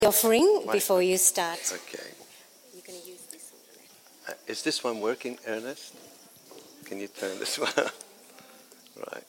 offering before you start. Okay. You're going to use this one. Is this one working, Ernest? Can you turn this one on? Right.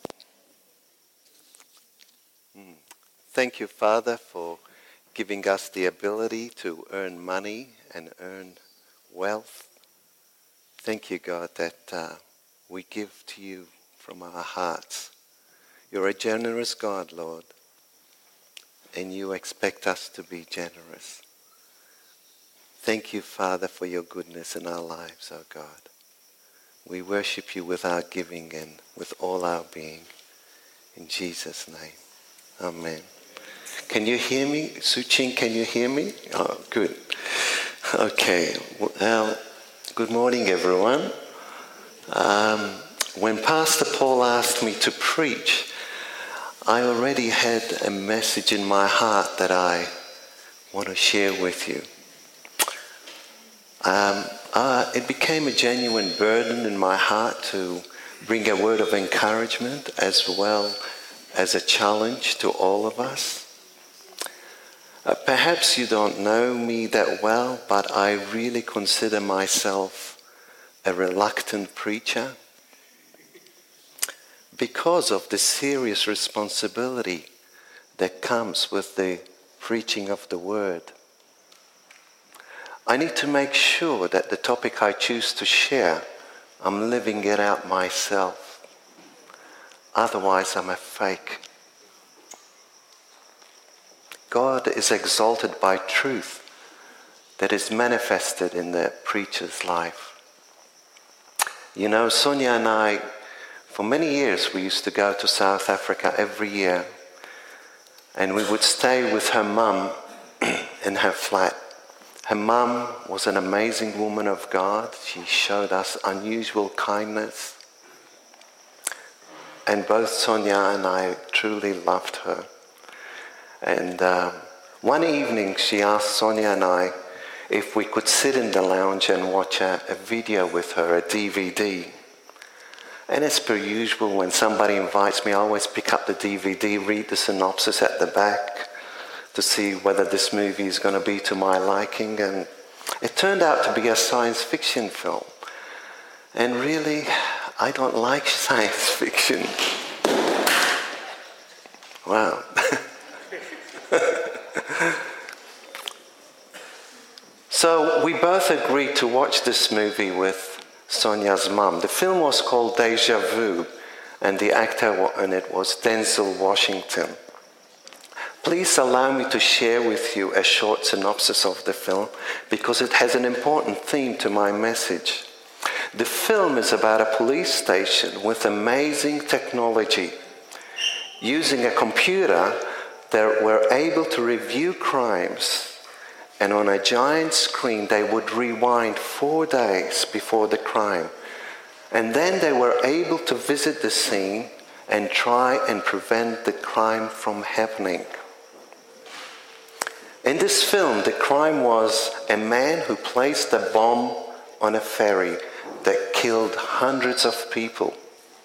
Thank you, Father, for giving us the ability to earn money and earn wealth. Thank you, God, that we give to you from our hearts. You're a generous God, Lord, and you expect us to be generous. Thank you, Father, for your goodness in our lives, oh God. We worship you with our giving and with all our being. In Jesus' name, amen. Can you hear me? Suchin, can you hear me? Oh, good. Okay, well, good morning, everyone. When Pastor Paul asked me to preach, I already had a message in my heart that I want to share with you. It became a genuine burden in my heart to bring a word of encouragement as well as a challenge to all of us. Perhaps you don't know me that well, but I really consider myself a reluctant preacher because of the serious responsibility that comes with the preaching of the word. I need to make sure that the topic I choose to share, I'm living it out myself. Otherwise, I'm a fake. God is exalted by truth that is manifested in the preacher's life. You know, Sonia and I, for many years, we used to go to South Africa every year, and we would stay with her mum in her flat. Her mum was an amazing woman of God. She showed us unusual kindness. And both Sonia and I truly loved her. And one evening she asked Sonia and I if we could sit in the lounge and watch a video with her, a DVD. And as per usual, when somebody invites me, I always pick up the DVD, read the synopsis at the back to see whether this movie is going to be to my liking. And it turned out to be a science fiction film. And really, I don't like science fiction. Wow. So we both agreed to watch this movie with Sonia's mum. The film was called Deja Vu, and the actor in it was Denzel Washington. Please allow me to share with you a short synopsis of the film because it has an important theme to my message. The film is about a police station with amazing technology. Using a computer, they were able to review crimes, and on a giant screen they would rewind 4 days before the crime. And then they were able to visit the scene and try and prevent the crime from happening. In this film, the crime was a man who placed a bomb on a ferry that killed hundreds of people.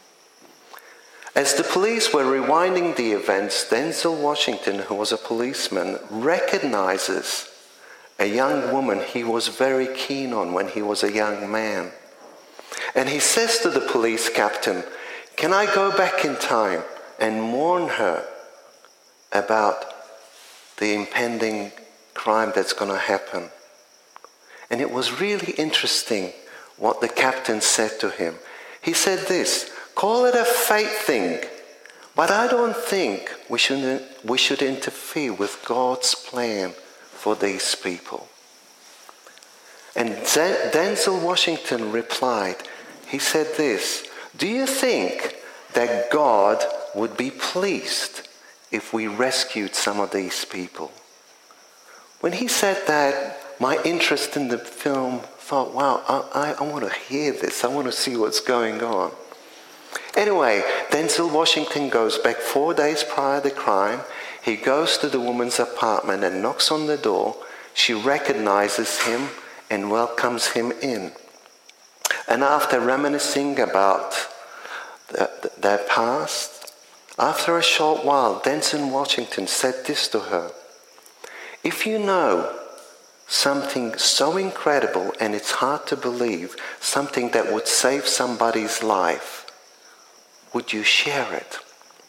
As the police were rewinding the events, Denzel Washington, who was a policeman, recognizes a young woman he was very keen on when he was a young man. And he says to the police captain, "Can I go back in time and warn her about the impending crime that's going to happen?" And it was really interesting what the captain said to him. He said this, "Call it a fate thing, but I don't think we should interfere with God's plan for these people." And Denzel Washington replied, he said this, "Do you think that God would be pleased if we rescued some of these people?" When he said that, my interest in the film thought, wow, I want to hear this. I want to see what's going on. Anyway, Denzel Washington goes back 4 days prior to the crime. He goes to the woman's apartment and knocks on the door. She recognizes him and welcomes him in. And after reminiscing about their past, after a short while, Denzel Washington said this to her, If you know something so incredible and it's hard to believe, something that would save somebody's life, would you share it?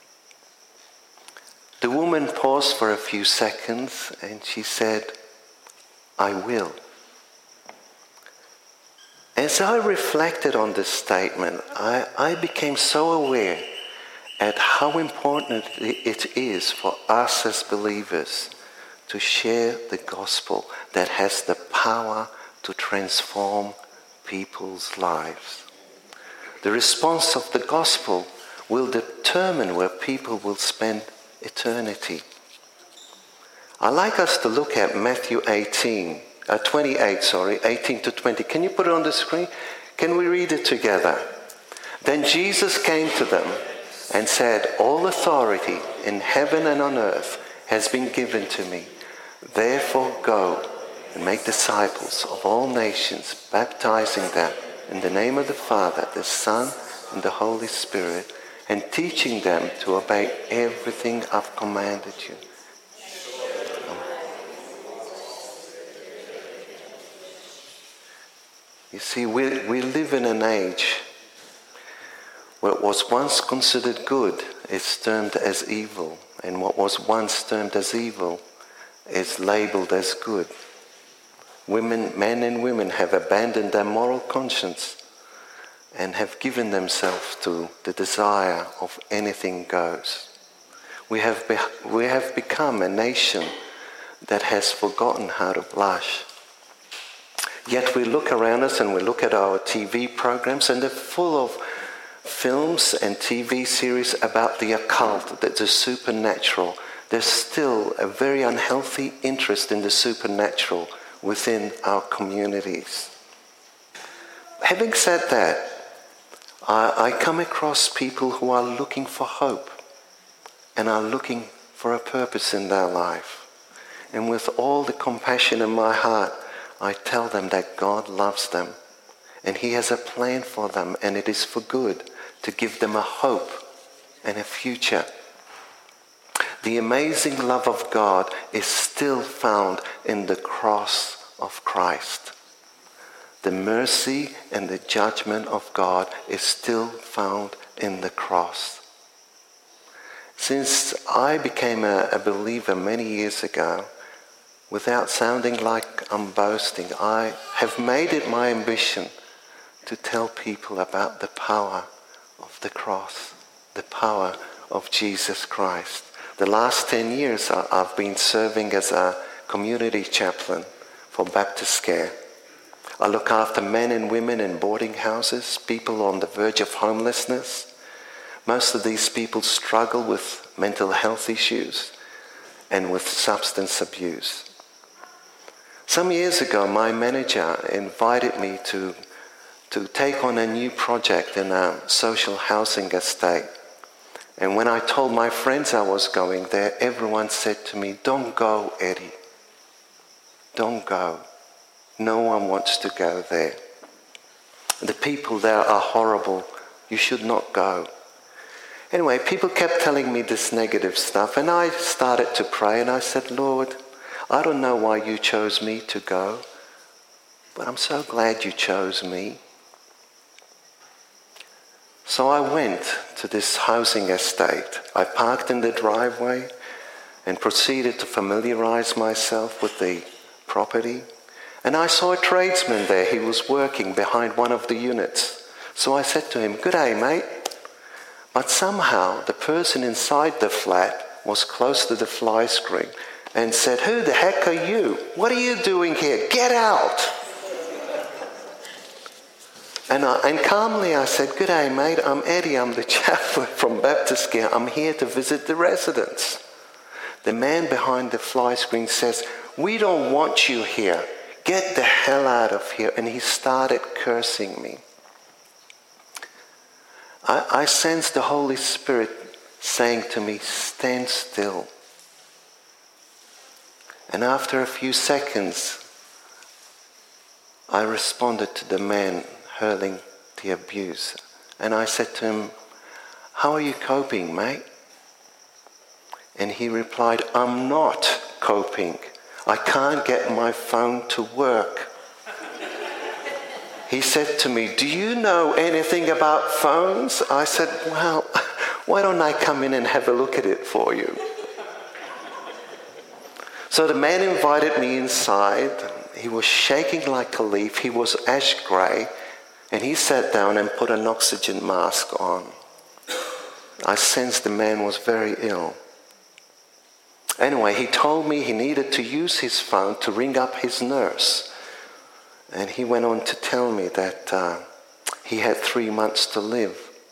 The woman paused for a few seconds and she said, I will. As I reflected on this statement, I became so aware at how important it is for us as believers to share the gospel that has the power to transform people's lives. The response of the gospel will determine where people will spend eternity. I'd like us to look at Matthew 28, 18 to 20. Can you put it on the screen? Can we read it together? Then Jesus came to them and said, all authority in heaven and on earth has been given to me. Therefore go and make disciples of all nations, baptizing them in the name of the Father, the Son, and the Holy Spirit, and teaching them to obey everything I've commanded you. You see, we live in an age where what was once considered good is termed as evil, and what was once termed as evil is labeled as good. Men and women have abandoned their moral conscience and have given themselves to the desire of anything goes. We have become a nation that has forgotten how to blush. Yet we look around us and we look at our TV programs and they're full of films and TV series about the occult, the supernatural. There's still a very unhealthy interest in the supernatural within our communities. Having said that, I come across people who are looking for hope and are looking for a purpose in their life. And with all the compassion in my heart, I tell them that God loves them and He has a plan for them, and it is for good, to give them a hope and a future. The amazing love of God is still found in the cross of Christ. The mercy and the judgment of God is still found in the cross. Since I became a believer many years ago, without sounding like I'm boasting, I have made it my ambition to tell people about the power of the cross, the power of Jesus Christ. The last 10 years I've been serving as a community chaplain for Baptist Care. I look after men and women in boarding houses, people on the verge of homelessness. Most of these people struggle with mental health issues and with substance abuse. Some years ago, my manager invited me to take on a new project in a social housing estate. And when I told my friends I was going there, everyone said to me, "Don't go, Eddie. Don't go. No one wants to go there. The people there are horrible. You should not go." Anyway, people kept telling me this negative stuff, and I started to pray, and I said, "Lord, I don't know why you chose me to go, but I'm so glad you chose me." So I went to this housing estate. I parked in the driveway and proceeded to familiarize myself with the property. And I saw a tradesman there. He was working behind one of the units. So I said to him, "G'day, mate." But somehow the person inside the flat was close to the fly screen and said, "Who the heck are you? What are you doing here? Get out!" And calmly I said, "G'day, mate, I'm Eddie. I'm the chaplain from Baptist Care. I'm here to visit the residents." The man behind the fly screen says, "We don't want you here. Get the hell out of here." And he started cursing me. I sensed the Holy Spirit saying to me, "Stand still." And after a few seconds, I responded to the man hurling the abuse. And I said to him, "How are you coping, mate?" And he replied, "I'm not coping. I can't get my phone to work. He said to me, do you know anything about phones? I said, well, why don't I come in and have a look at it for you? So the man invited me inside. He was shaking like a leaf. He was ash grey. And he sat down and put an oxygen mask on. I sensed the man was very ill. Anyway, he told me he needed to use his phone to ring up his nurse. And he went on to tell me that he had 3 months to live.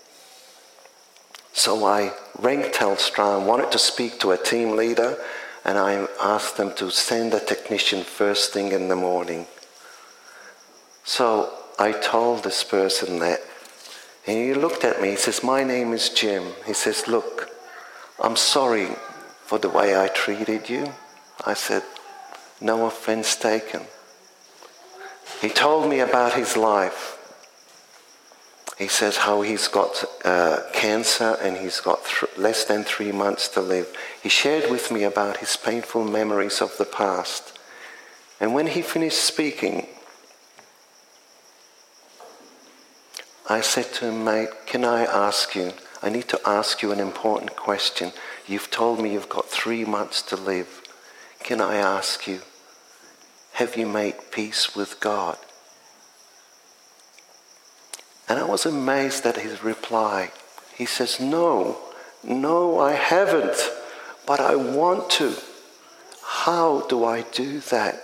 So I rang Telstra and wanted to speak to a team leader, and I asked them to send a technician first thing in the morning. So I told this person that, and he looked at me, he says, my name is Jim. He says, look, I'm sorry for the way I treated you. I said, no offense taken. He told me about his life. He says how he's got cancer and he's got less than 3 months to live. He shared with me about his painful memories of the past. And when he finished speaking, I said to him, mate, can I need to ask you an important question. You've told me you've got 3 months to live. Can I ask you, have you made peace with God? And I was amazed at his reply. He says, no, I haven't, but I want to. How do I do that?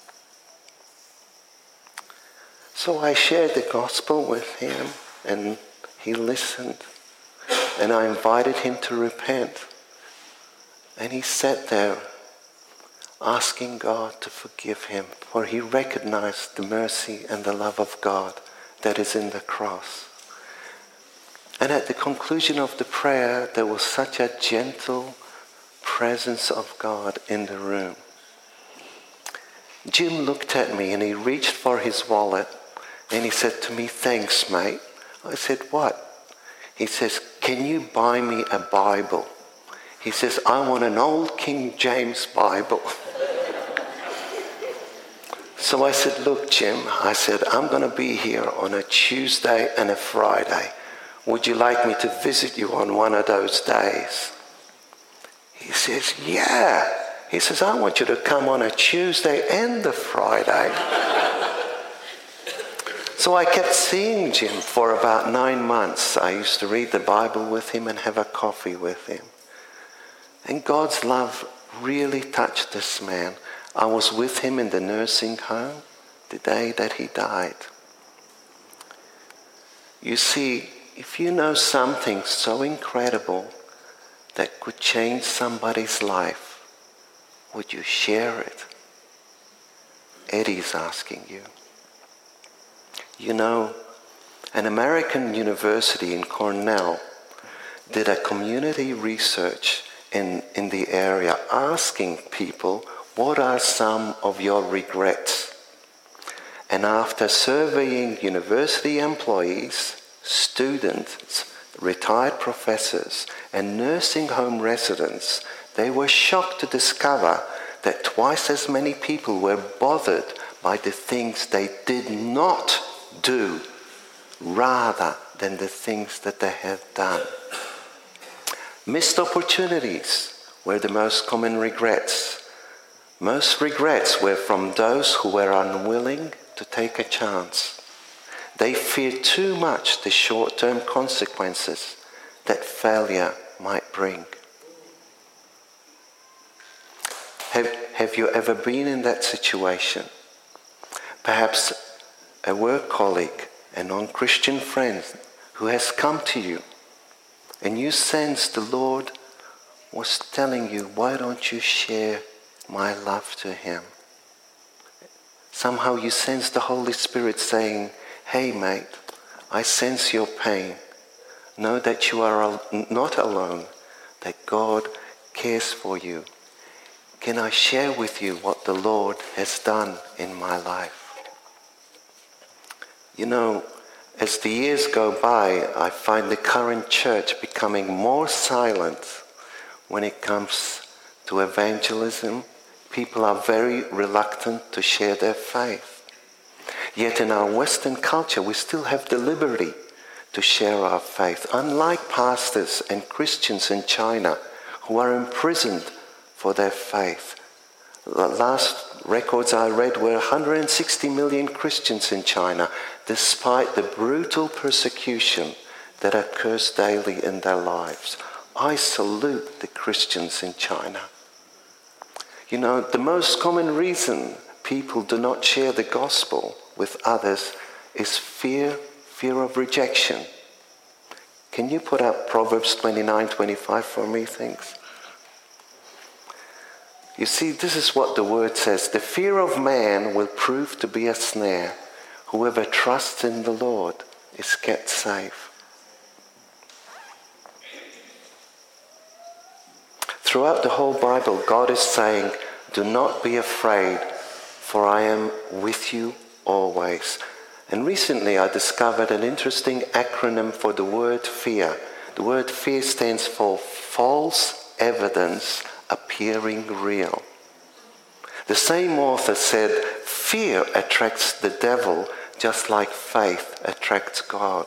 So I shared the gospel with him, and he listened. And I invited him to repent. And he sat there asking God to forgive him, for he recognized the mercy and the love of God that is in the cross. And at the conclusion of the prayer, there was such a gentle presence of God in the room. Jim looked at me and he reached for his wallet and he said to me, thanks, mate. I said, what? He says, can you buy me a Bible? He says, I want an old King James Bible. So I said, look, Jim, I said, I'm going to be here on a Tuesday and a Friday. Would you like me to visit you on one of those days? He says, yeah. He says, I want you to come on a Tuesday and a Friday. So I kept seeing Jim for about 9 months. I used to read the Bible with him and have a coffee with him. And God's love really touched this man. I was with him in the nursing home the day that he died. You see, if you know something so incredible that could change somebody's life, would you share it? Eddie's asking you. You know, an American university in Cornell did a community research in the area asking people, what are some of your regrets? And after surveying university employees, students, retired professors, and nursing home residents, they were shocked to discover that twice as many people were bothered by the things they did not do rather than the things that they had done. Missed opportunities were the most common regrets. Most regrets were from those who were unwilling to take a chance. They feared too much the short-term consequences that failure might bring. Have you ever been in that situation? Perhaps a work colleague, a non-Christian friend who has come to you and you sense the Lord was telling you, why don't you share my love to him? Somehow you sense the Holy Spirit saying, hey mate, I sense your pain. Know that you are not alone, that God cares for you. Can I share with you what the Lord has done in my life? You know, as the years go by, I find the current church becoming more silent when it comes to evangelism, people are very reluctant to share their faith. Yet in our Western culture, we still have the liberty to share our faith, unlike pastors and Christians in China who are imprisoned for their faith. The last records I read were 160 million Christians in China, despite the brutal persecution that occurs daily in their lives. I salute the Christians in China. You know, the most common reason people do not share the gospel with others is fear of rejection. Can you put up Proverbs 29:25 for me, thanks? You see, this is what the word says. The fear of man will prove to be a snare. Whoever trusts in the Lord is kept safe. Throughout the whole Bible, God is saying, do not be afraid, for I am with you always. And recently I discovered an interesting acronym for the word fear. The word fear stands for false evidence appearing real. The same author said, fear attracts the devil just like faith attracts God.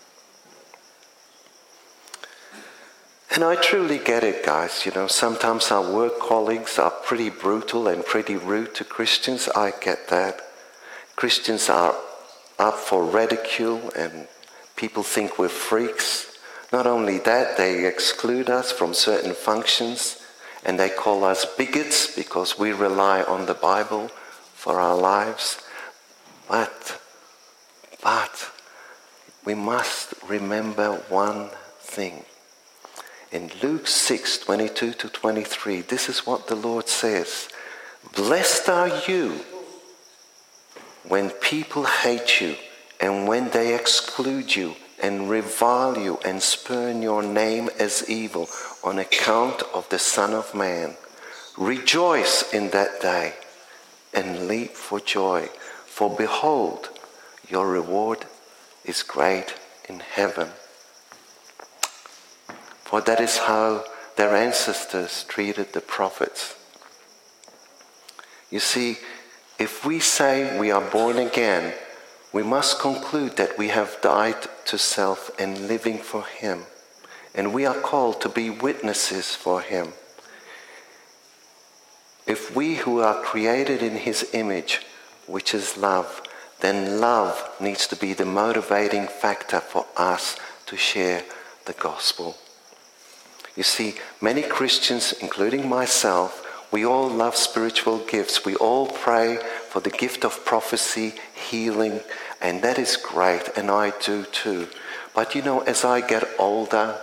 And I truly get it, guys. You know, sometimes our work colleagues are pretty brutal and pretty rude to Christians. I get that. Christians are up for ridicule and people think we're freaks. Not only that, they exclude us from certain functions and they call us bigots because we rely on the Bible for our lives. But we must remember one thing. In Luke 6:22-23, this is what the Lord says. Blessed are you when people hate you and when they exclude you and revile you and spurn your name as evil on account of the Son of Man. Rejoice in that day and leap for joy, for behold, your reward is great in heaven. For that is how their ancestors treated the prophets. You see, if we say we are born again, we must conclude that we have died to self and living for Him. And we are called to be witnesses for Him. If we who are created in His image, which is love, then love needs to be the motivating factor for us to share the gospel. You see, many Christians, including myself, we all love spiritual gifts. We all pray for the gift of prophecy, healing, and that is great, and I do too. But you know, as I get older,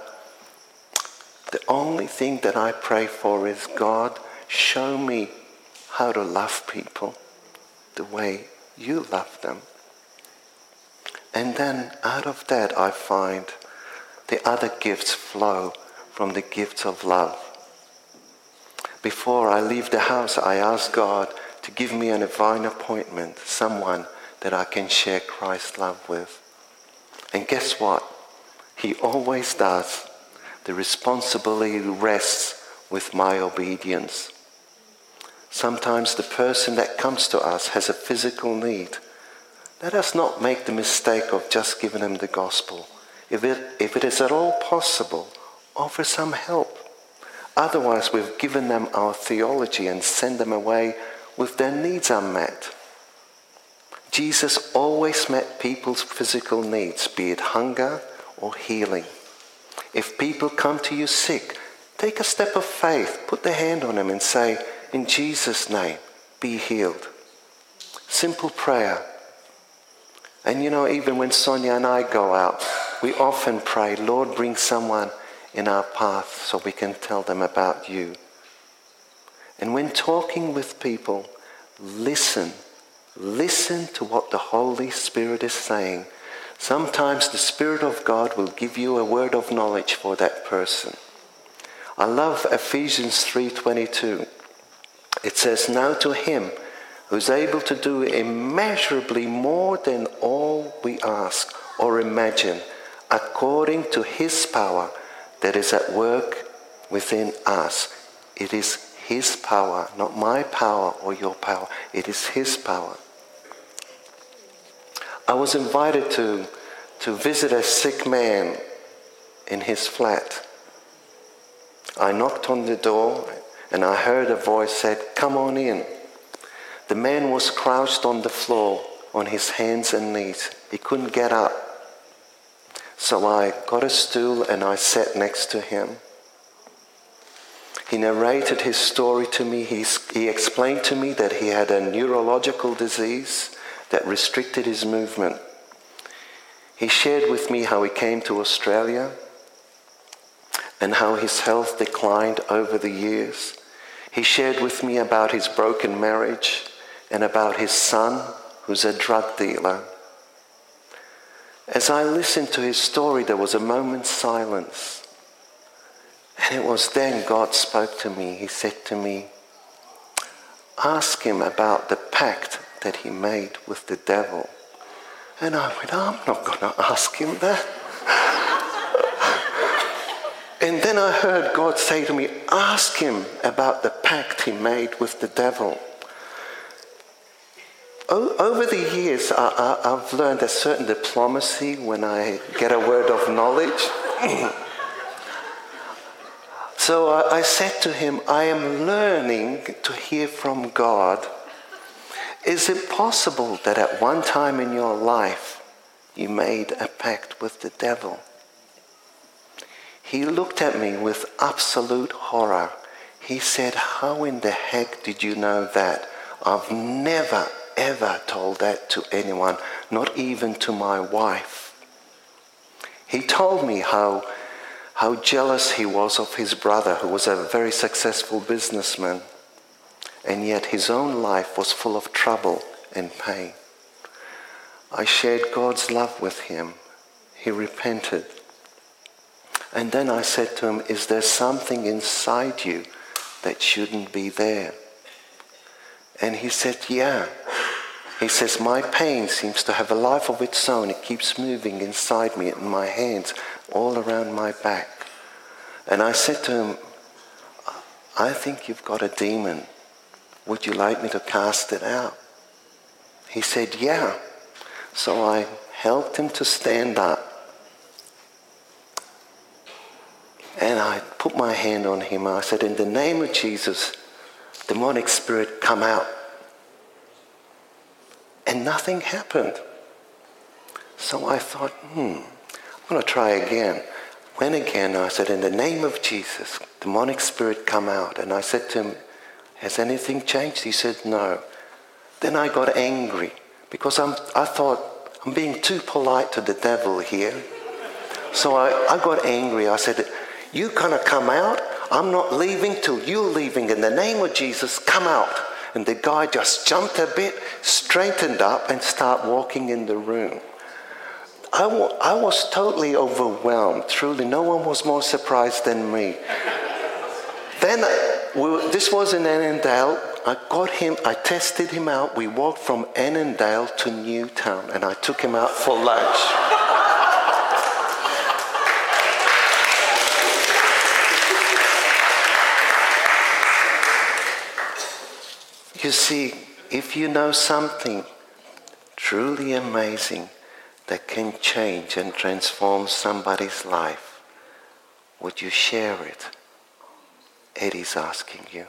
the only thing that I pray for is, God, show me how to love people the way you love them. And then out of that I find the other gifts flow from the gifts of love. Before I leave the house, I ask God to give me a divine appointment, someone that I can share Christ's love with. And guess what? He always does. The responsibility rests with my obedience. Sometimes the person that comes to us has a physical need. Let us not make the mistake of just giving them the gospel. If it is at all possible, offer some help. Otherwise, we've given them our theology and send them away with their needs unmet. Jesus always met people's physical needs, be it hunger or healing. If people come to you sick, take a step of faith, put the hand on them and say, in Jesus' name, be healed. Simple prayer. And you know, even when Sonia and I go out, we often pray, Lord, bring someone in our path so we can tell them about you. And when talking with people, listen to what the Holy Spirit is saying. Sometimes the Spirit of God will give you a word of knowledge for that person. I love Ephesians 3:22. It says, now to Him who's able to do immeasurably more than all we ask or imagine, according to His power that is at work within us. It is his power, not my power or your power. It is his power. I was invited to visit a sick man in his flat. I knocked on the door and I heard a voice said, "Come on in." The man was crouched on the floor on his hands and knees. He couldn't get up. So I got a stool and I sat next to him. He narrated his story to me. He explained to me that he had a neurological disease that restricted his movement. He shared with me how he came to Australia and how his health declined over the years. He shared with me about his broken marriage and about his son, who's a drug dealer. As I listened to his story, there was a moment's silence. And it was then God spoke to me. He said to me, "Ask him about the pact that he made with the devil." And I went, "I'm not going to ask him that." And then I heard God say to me, "Ask him about the pact he made with the devil." Over the years, I've learned a certain diplomacy when I get a word of knowledge. So I said to him, "I am learning to hear from God. Is it possible that at one time in your life you made a pact with the devil?" He looked at me with absolute horror. He said, "How in the heck did you know that? I've never, ever told that to anyone, not even to my wife." He told me how jealous he was of his brother, who was a very successful businessman, and yet his own life was full of trouble and pain. I shared God's love with him. He repented. And then I said to him, "Is there something inside you that shouldn't be there?" And he said, "Yeah." He says, "My pain seems to have a life of its own. It keeps moving inside me, in my hands, all around my back." And I said to him, "I think you've got a demon. Would you like me to cast it out?" He said, "Yeah." So I helped him to stand up. And I put my hand on him. I said, "In the name of Jesus, demonic spirit, come out." And nothing happened. So I thought, I'm going to try again. Went again. I said, "In the name of Jesus, demonic spirit, come out." And I said to him, "Has anything changed?" He said, "No." Then I got angry because I thought I'm being too polite to the devil here. So I got angry. I said, "You're going to come out? I'm not leaving till you're leaving. In the name of Jesus, come out." And the guy just jumped a bit, straightened up, and started walking in the room. I was totally overwhelmed. Truly, no one was more surprised than me. Then, this was in Annandale. I got him, I tested him out. We walked from Annandale to Newtown, and I took him out for lunch. You see, if you know something truly amazing that can change and transform somebody's life, would you share it? Eddie's asking you.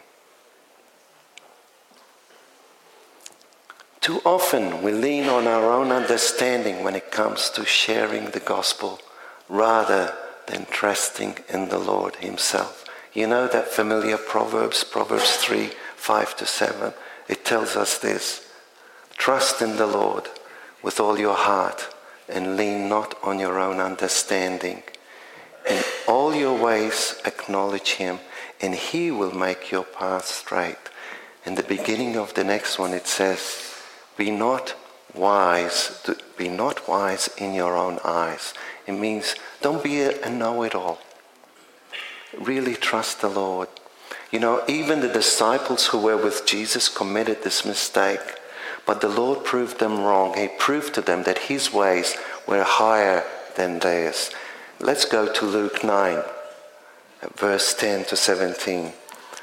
Too often we lean on our own understanding when it comes to sharing the gospel rather than trusting in the Lord himself. You know that familiar Proverbs 3, 5-7, it tells us this: "Trust in the Lord with all your heart and lean not on your own understanding. In all your ways acknowledge him, and he will make your path straight." In the beginning of the next one it says, Be not wise in your own eyes. It means don't be a know-it-all. Really trust the Lord. You know, even the disciples who were with Jesus committed this mistake, but the Lord proved them wrong. He proved to them that his ways were higher than theirs. Let's go to Luke 9, verse 10-17.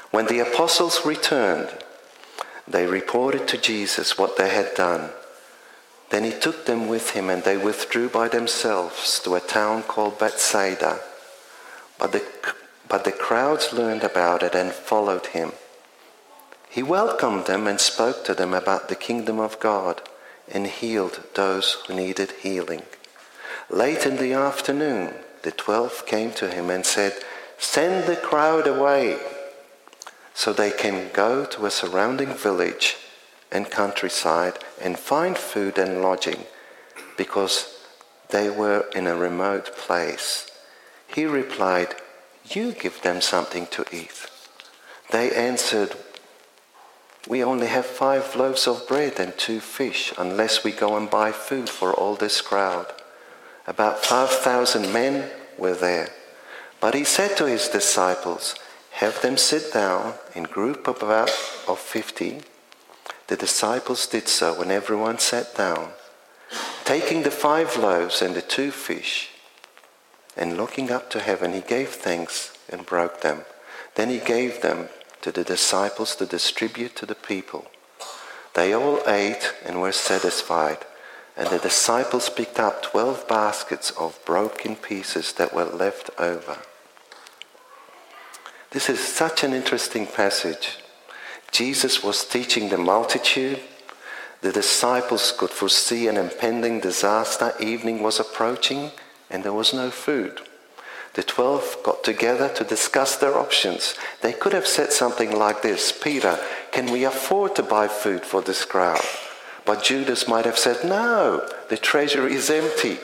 When the apostles returned, they reported to Jesus what they had done. Then he took them with him, and they withdrew by themselves to a town called Bethsaida. But the crowds learned about it and followed him. He welcomed them and spoke to them about the kingdom of God and healed those who needed healing. Late in the afternoon, the 12 came to him and said, "Send the crowd away so they can go to a surrounding village and countryside and find food and lodging, because they were in a remote place." He replied, "You give them something to eat." They answered, "We only have 5 loaves of bread and 2 fish, unless we go and buy food for all this crowd." About 5,000 men were there. But he said to his disciples, "Have them sit down in a group of 50. The disciples did so, and everyone sat down. Taking the 5 loaves and the 2 fish, and looking up to heaven, he gave thanks and broke them. Then he gave them to the disciples to distribute to the people. They all ate and were satisfied, and the disciples picked up 12 baskets of broken pieces that were left over. This is such an interesting passage. Jesus was teaching the multitude. The disciples could foresee an impending disaster. Evening was approaching, and there was no food. The 12 got together to discuss their options. They could have said something like this: "Peter, can we afford to buy food for this crowd?" But Judas might have said, "No, the treasury is empty."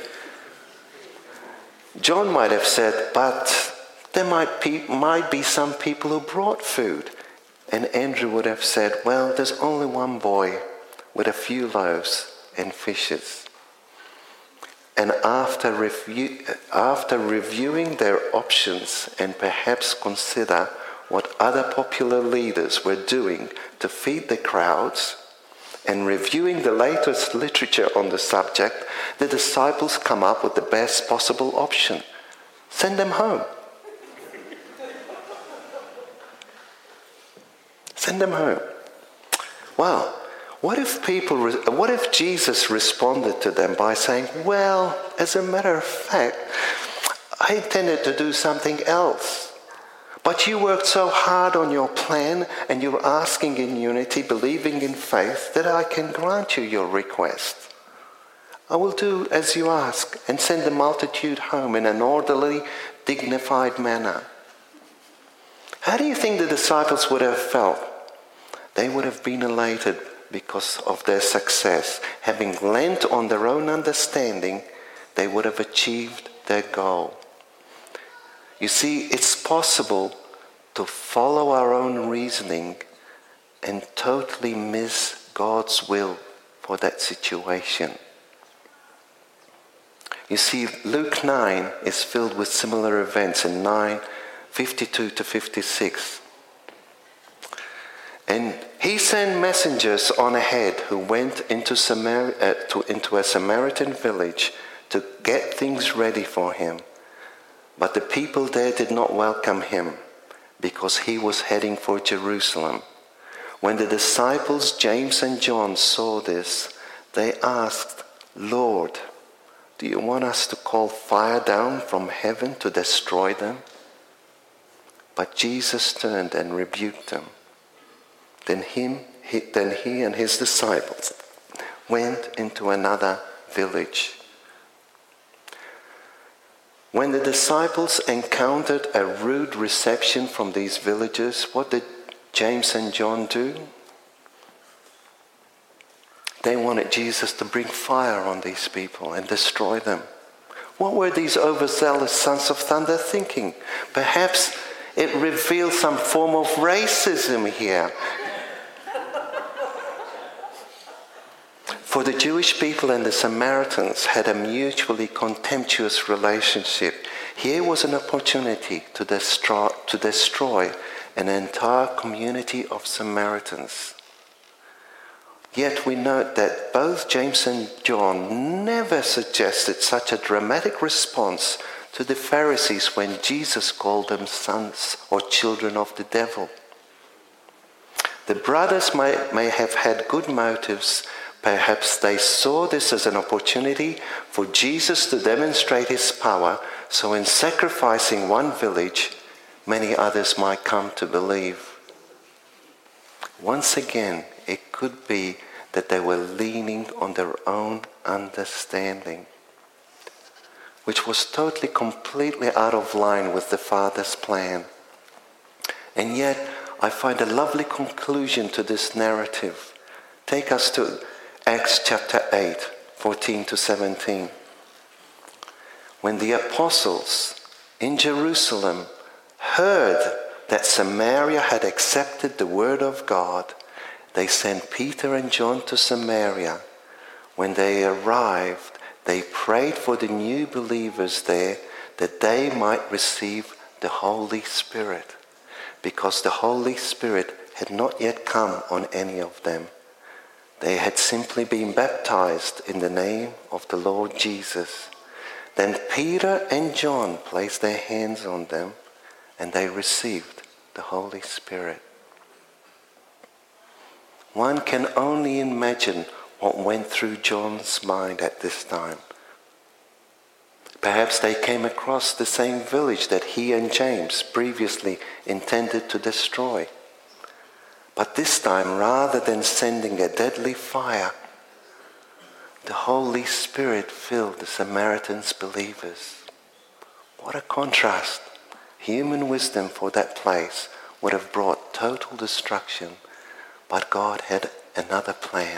John might have said, "But there might be some people who brought food." And Andrew would have said, "Well, there's only one boy with a few loaves and fishes." And after reviewing their options and perhaps consider what other popular leaders were doing to feed the crowds, and reviewing the latest literature on the subject, the disciples come up with the best possible option: send them home. Send them home. Well, what if Jesus responded to them by saying, "Well, as a matter of fact, I intended to do something else. But you worked so hard on your plan, and you're asking in unity, believing in faith, that I can grant you your request. I will do as you ask and send the multitude home in an orderly, dignified manner." How do you think the disciples would have felt? They would have been elated because of their success. Having lent on their own understanding, they would have achieved their goal. You see, it's possible to follow our own reasoning and totally miss God's will for that situation. You see, Luke 9 is filled with similar events in 9:52 to 56. And he sent messengers on ahead who went into a Samaritan village to get things ready for him. But the people there did not welcome him, because he was heading for Jerusalem. When the disciples James and John saw this, they asked, "Lord, do you want us to call fire down from heaven to destroy them?" But Jesus turned and rebuked them. Then he and his disciples went into another village. When the disciples encountered a rude reception from these villagers, what did James and John do? They wanted Jesus to bring fire on these people and destroy them. What were these overzealous sons of thunder thinking? Perhaps it revealed some form of racism here. For the Jewish people and the Samaritans had a mutually contemptuous relationship. Here was an opportunity to destroy an entire community of Samaritans. Yet we note that both James and John never suggested such a dramatic response to the Pharisees when Jesus called them sons or children of the devil. The brothers may have had good motives. Perhaps they saw this as an opportunity for Jesus to demonstrate his power, so in sacrificing one village, many others might come to believe. Once again, it could be that they were leaning on their own understanding, which was totally, completely out of line with the Father's plan. And yet, I find a lovely conclusion to this narrative. Take us to Acts chapter 8, 14 to 17. When the apostles in Jerusalem heard that Samaria had accepted the word of God, they sent Peter and John to Samaria. When they arrived, they prayed for the new believers there that they might receive the Holy Spirit, because the Holy Spirit had not yet come on any of them. They had simply been baptized in the name of the Lord Jesus. Then Peter and John placed their hands on them, and they received the Holy Spirit. One can only imagine what went through John's mind at this time. Perhaps they came across the same village that he and James previously intended to destroy. But this time, rather than sending a deadly fire, the Holy Spirit filled the Samaritans' believers. What a contrast. Human wisdom for that place would have brought total destruction, but God had another plan.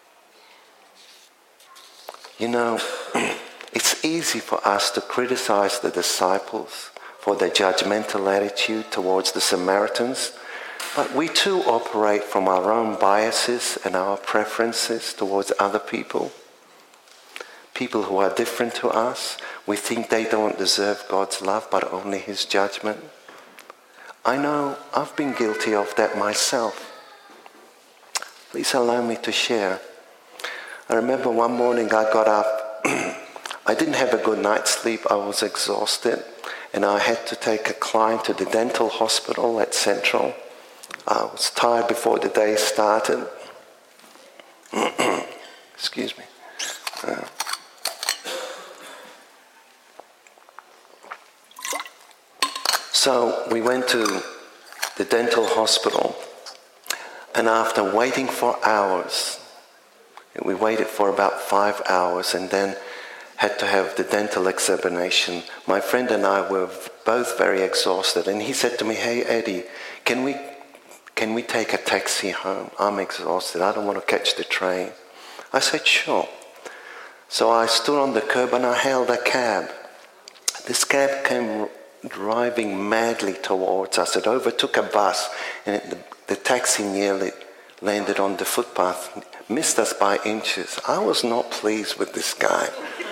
You know, it's easy for us to criticize the disciples for their judgmental attitude towards the Samaritans, but we too operate from our own biases and our preferences towards other people. People who are different to us, we think they don't deserve God's love but only his judgment. I know I've been guilty of that myself. Please allow me to share. I remember one morning I got up. I didn't have a good night's sleep. I was exhausted, and I had to take a client to the dental hospital at Central. I was tired before the day started. Excuse me. So we went to the dental hospital, and after waiting for hours, we waited for about 5 hours and then had to have the dental examination. My friend and I were both very exhausted, and he said to me, "Hey Eddie, can we take a taxi home? I'm exhausted. I don't want to catch the train." I said, "Sure." So I stood on the curb and I hailed a cab. This cab came driving madly towards us. It overtook a bus, and the taxi nearly landed on the footpath, missed us by inches. I was not pleased with this guy.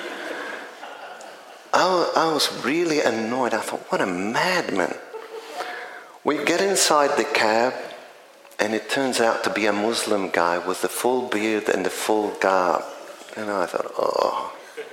I was really annoyed. I thought, what a madman. We get inside the cab, and it turns out to be a Muslim guy with the full beard and the full garb. And I thought, oh.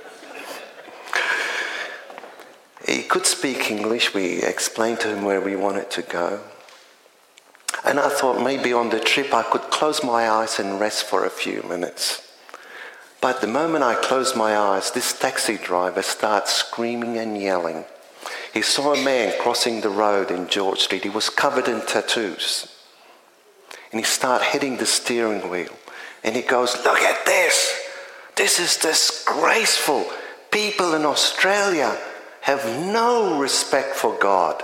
He could speak English. We explained to him where we wanted to go. And I thought maybe on the trip I could close my eyes and rest for a few minutes. But the moment I closed my eyes, this taxi driver starts screaming and yelling. He saw a man crossing the road in George Street. He was covered in tattoos. And he started hitting the steering wheel. And he goes, "Look at this. This is disgraceful. People in Australia have no respect for God."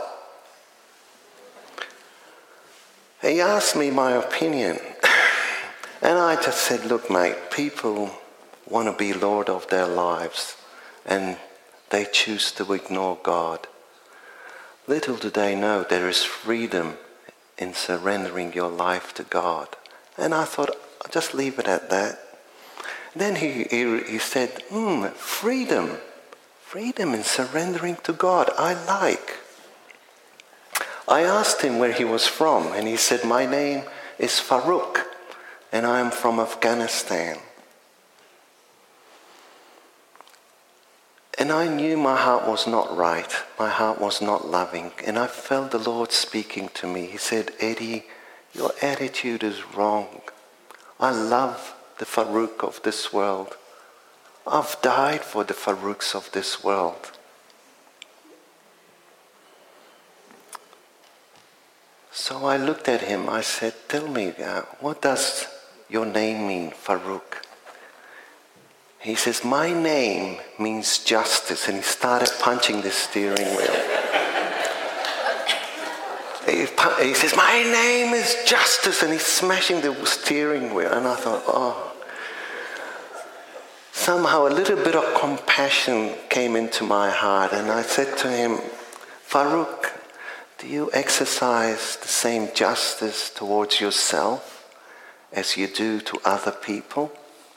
He asked me my opinion. And I just said, "Look, mate, people want to be Lord of their lives, and they choose to ignore God. Little do they know there is freedom in surrendering your life to God." And I thought, I'll just leave it at that. Then he said, freedom in surrendering to God, I like. I asked him where he was from, and he said, "My name is Farouk, and I am from Afghanistan." And I knew my heart was not right. My heart was not loving. And I felt the Lord speaking to me. He said, "Eddie, your attitude is wrong. I love the Farouk of this world. I've died for the Farouks of this world. So I looked at him. I said, tell me, what does your name mean, Farouk? He says, my name means justice. And he started punching the steering wheel. He says, my name is justice. And he's smashing the steering wheel. And I thought, oh. Somehow a little bit of compassion came into my heart. And I said to him, Farouk, do you exercise the same justice towards yourself as you do to other people?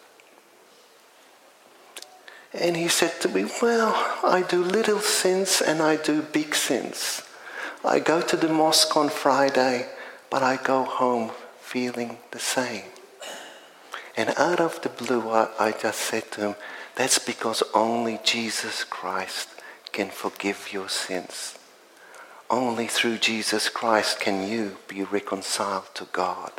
And he said to me, well, I do little sins and I do big sins. I go to the mosque on Friday, but I go home feeling the same. And out of the blue, I just said to him, that's because only Jesus Christ can forgive your sins. Only through Jesus Christ can you be reconciled to God.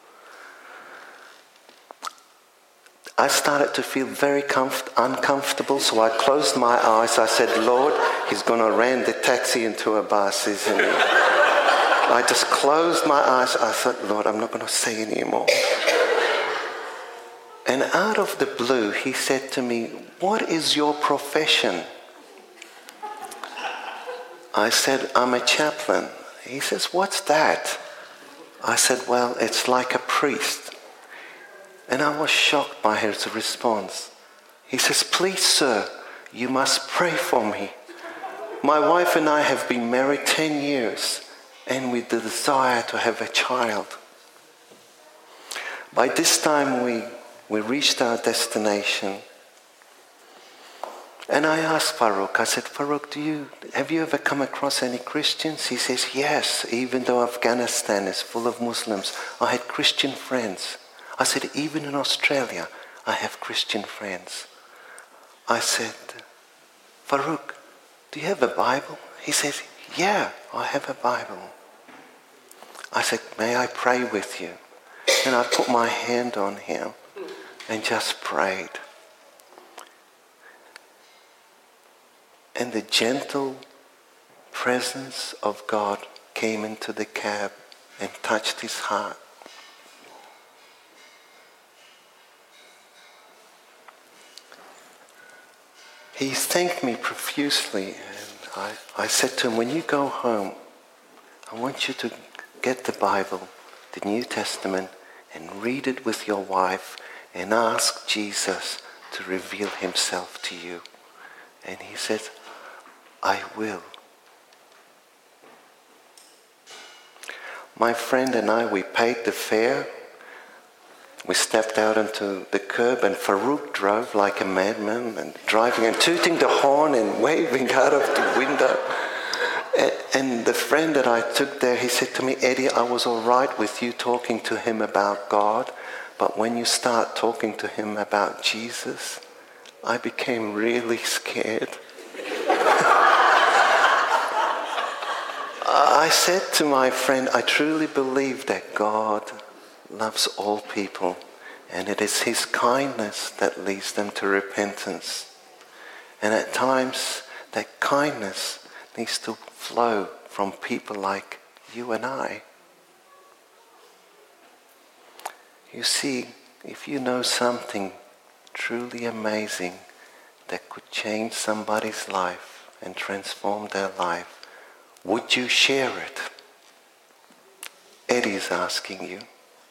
I started to feel very uncomfortable, so I closed my eyes. I said, Lord, he's going to ram the taxi into a bus, isn't he? I just closed my eyes. I thought, Lord, I'm not going to say anymore. And out of the blue, he said to me, what is your profession? I said, I'm a chaplain. He says, what's that? I said, well, it's like a priest. And I was shocked by his response. He says, please, sir, you must pray for me. My wife and I have been married 10 years, and with the desire to have a child. By this time, we reached our destination. And I asked Farouk, I said, Farouk, have you ever come across any Christians? He says, yes, even though Afghanistan is full of Muslims, I had Christian friends. I said, even in Australia, I have Christian friends. I said, Farouk, do you have a Bible? He says, yeah, I have a Bible. I said, may I pray with you? And I put my hand on him and just prayed. And the gentle presence of God came into the cab and touched his heart. He thanked me profusely, and I said to him, when you go home, I want you to get the Bible, the New Testament, and read it with your wife and ask Jesus to reveal himself to you. And he said, I will. My friend and I, we paid the fare. We stepped out onto the curb, and Farouk drove like a madman, and driving and tooting the horn and waving out of the window. And the friend that I took there, he said to me, Eddie, I was all right with you talking to him about God, but when you start talking to him about Jesus, I became really scared. I said to my friend, I truly believe that God loves all people, and it is his kindness that leads them to repentance. And at times, that kindness needs to flow from people like you and I. You see, if you know something truly amazing that could change somebody's life and transform their life, would you share it? Eddie's asking you.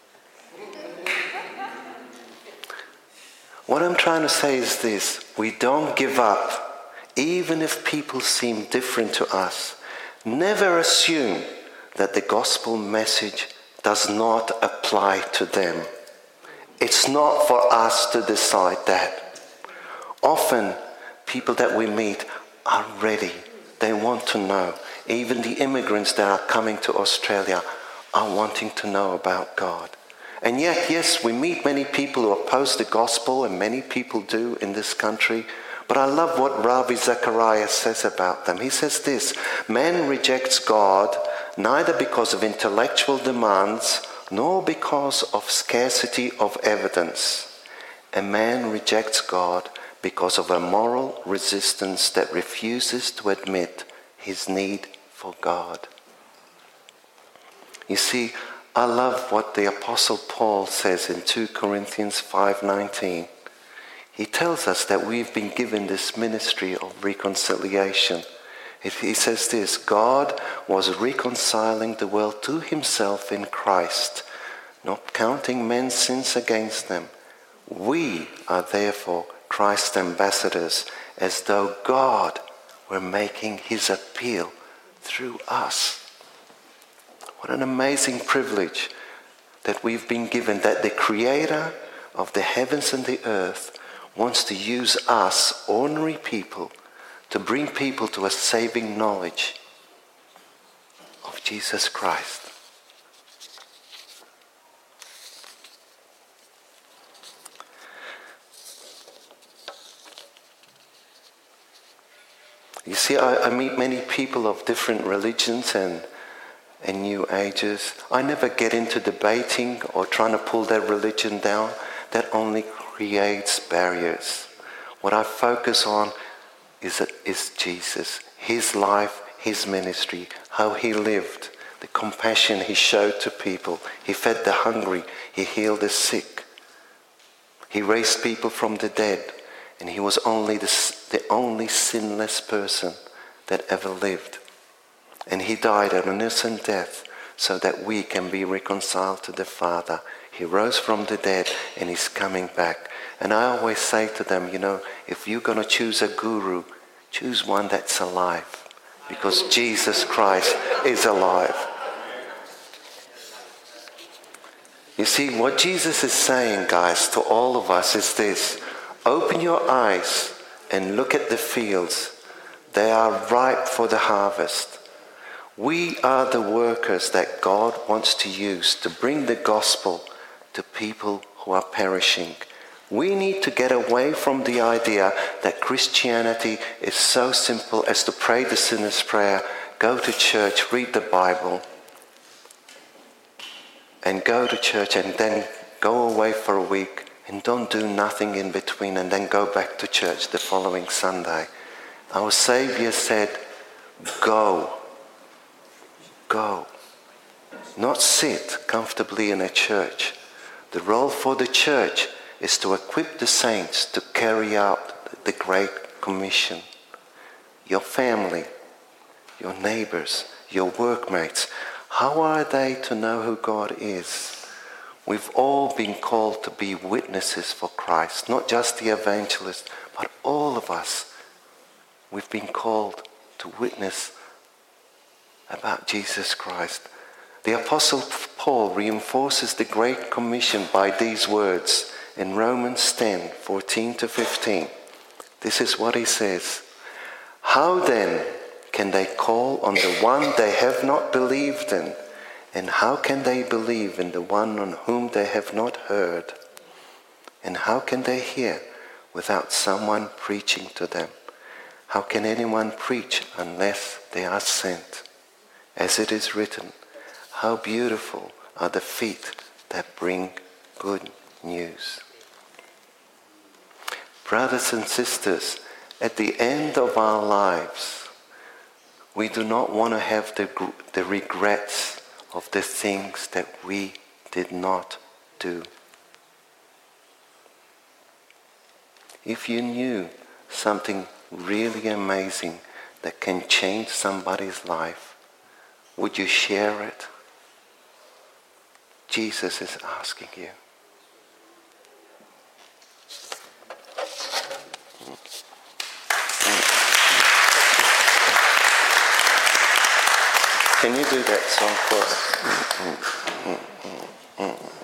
What I'm trying to say is this: we don't give up, even if people seem different to us. Never assume that the gospel message does not apply to them. It's not for us to decide that. Often, people that we meet are ready. They want to know. Even the immigrants that are coming to Australia are wanting to know about God. And yet, yes, we meet many people who oppose the gospel, and many people do in this country. But I love what Ravi Zacharias says about them. He says this: man rejects God neither because of intellectual demands nor because of scarcity of evidence. A man rejects God because of a moral resistance that refuses to admit his need for God. You see, I love what the Apostle Paul says in 2 Corinthians 5:19. He tells us that we've been given this ministry of reconciliation. He says this: God was reconciling the world to himself in Christ, not counting men's sins against them. We are therefore Christ's ambassadors, as though God were making his appeal through us. What an amazing privilege that we've been given, that the Creator of the heavens and the earth wants to use us, ordinary people, to bring people to a saving knowledge of Jesus Christ. You see, I meet many people of different religions and New Ages. I never get into debating or trying to pull their religion down. That only creates barriers. What I focus on is Jesus, his life, his ministry, how he lived, the compassion he showed to people. He fed the hungry, he healed the sick, he raised people from the dead, and he was only the only sinless person that ever lived. And he died an innocent death so that we can be reconciled to the Father. He rose from the dead and he's coming back. And I always say to them, if you're going to choose a guru, choose one that's alive, because Jesus Christ is alive. You see, what Jesus is saying, guys, to all of us is this: open your eyes and look at the fields. They are ripe for the harvest. We are the workers that God wants to use to bring the gospel to people who are perishing. We need to get away from the idea that Christianity is so simple as to pray the sinner's prayer, go to church, read the Bible, and go to church and then go away for a week and don't do nothing in between and then go back to church the following Sunday. Our Savior said, go. Go. Not sit comfortably in a church. The role for the church is to equip the saints to carry out the Great Commission. Your family, your neighbors, your workmates, how are they to know who God is? We've all been called to be witnesses for Christ, not just the evangelists, but all of us. We've been called to witness about Jesus Christ. The Apostle Paul reinforces the Great Commission by these words in Romans 10:14-15. This is what he says: how then can they call on the one they have not believed in? And how can they believe in the one on whom they have not heard? And how can they hear without someone preaching to them? How can anyone preach unless they are sent? As it is written, how beautiful are the feet that bring good news. Brothers and sisters, at the end of our lives, we do not want to have the regrets of the things that we did not do. If you knew something really amazing that can change somebody's life, would you share it? Jesus is asking you. Can you do that song for us?